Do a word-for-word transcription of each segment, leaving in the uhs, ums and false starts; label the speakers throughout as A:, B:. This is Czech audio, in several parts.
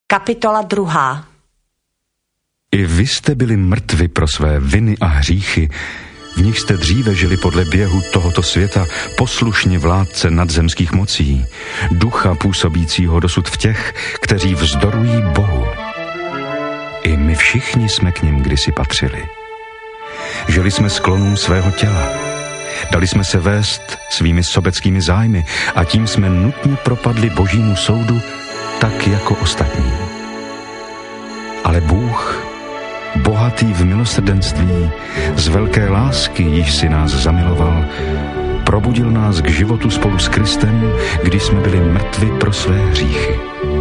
A: Kapitola druhá.
B: I vy jste byli mrtvi pro své viny a hříchy, v nich jste dříve žili podle běhu tohoto světa, poslušně vládce nadzemských mocí, ducha působícího dosud v těch, kteří vzdorují Bohu. I my všichni jsme k nim kdysi patřili. Žili jsme sklonům svého těla, dali jsme se vést svými sobeckými zájmy a tím jsme nutně propadli Božímu soudu, tak jako ostatní. Ale Bůh, bohatý v milosrdenství, z velké lásky, již si nás zamiloval, probudil nás k životu spolu s Kristem, když jsme byli mrtvi pro své hříchy.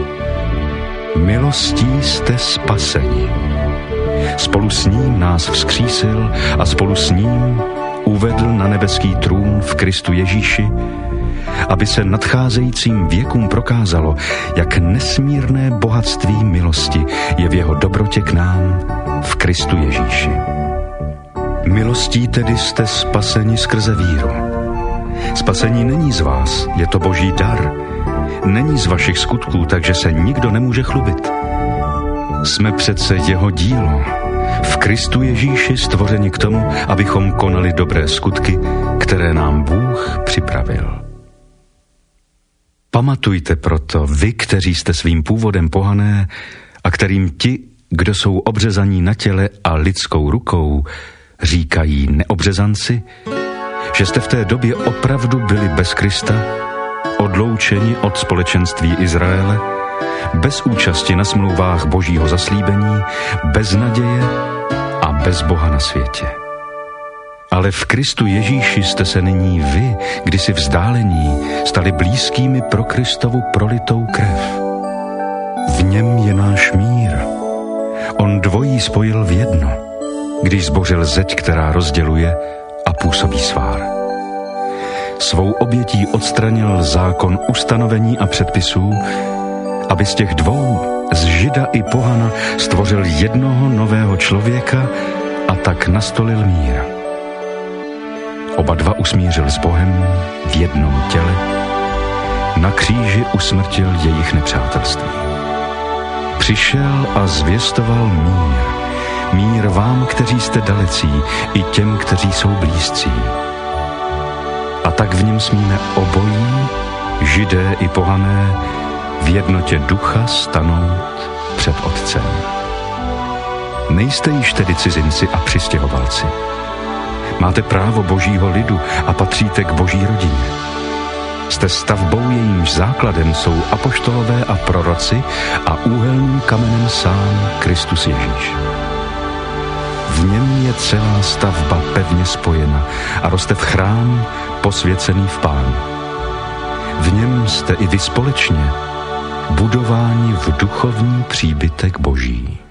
B: Milostí jste spaseni. Spolu s ním nás vzkřísil a spolu s ním uvedl na nebeský trůn v Kristu Ježíši, aby se nadcházejícím věkům prokázalo, jak nesmírné bohatství milosti je v jeho dobrotě k nám v Kristu Ježíši. Milostí tedy jste spaseni skrze víru. Spasení není z vás, je to Boží dar. Není z vašich skutků, takže se nikdo nemůže chlubit. Jsme přece jeho dílo, v Kristu Ježíši stvořeni k tomu, abychom konali dobré skutky, které nám Bůh připravil. Pamatujte proto, vy, kteří jste svým původem pohané a kterým ti, kdo jsou obřezaní na těle a lidskou rukou, říkají neobřezanci, že jste v té době opravdu byli bez Krista, odloučeni od společenství Izraele, bez účasti na smlouvách Božího zaslíbení, bez naděje a bez Boha na světě. Ale v Kristu Ježíši jste se nyní vy, kdysi vzdálení, stali blízkými pro Kristovu prolitou krev. V něm je náš mír. On dvojí spojil v jedno, když zbořil zeď, která rozděluje a působí svár. Svou obětí odstranil zákon ustanovení a předpisů, aby z těch dvou, z Žida i pohana, stvořil jednoho nového člověka a tak nastolil mír. Oba dva usmířil s Bohem v jednom těle, na kříži usmrtil jejich nepřátelství. Přišel a zvěstoval mír, mír vám, kteří jste dalecí, i těm, kteří jsou blízcí. A tak v něm smíme obojí, Židé i pohané, v jednotě ducha stanout před Otcem. Nejste již tedy cizinci a přistěhovalci. Máte právo Božího lidu a patříte k Boží rodině. Jste stavbou, jejímž základem jsou apoštolové a proroci a úhelným kamenem sám Kristus Ježíš. V něm je celá stavba pevně spojena a roste v chrám posvěcený v Pánu. V něm jste i vy společně budováni v duchovní příbytek Boží.